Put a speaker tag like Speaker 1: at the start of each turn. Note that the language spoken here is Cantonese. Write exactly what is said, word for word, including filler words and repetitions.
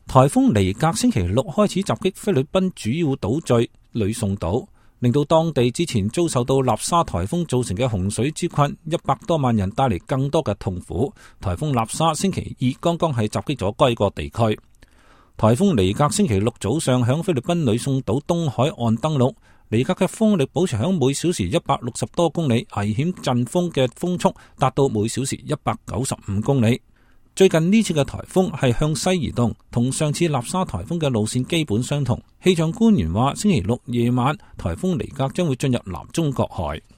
Speaker 1: 颱風尼格星期六開始襲擊菲律賓主要島嶼呂宋島，令到當地之前遭受到納沙颱風造成嘅洪水之困一百多萬人帶嚟更多嘅痛苦。颱風納沙星期二剛剛係襲擊咗該個地區。颱風尼格星期六早上響菲律賓呂宋島東海岸登陸，尼格嘅風力保持響每小時一百六十多公里，危險陣風嘅風速達到每小時一百九十五公里。最近呢次嘅颱風係向西移動，同上次納沙颱風嘅路線基本相同。氣象官員話，星期六夜晚颱風尼格將會進入南中國海。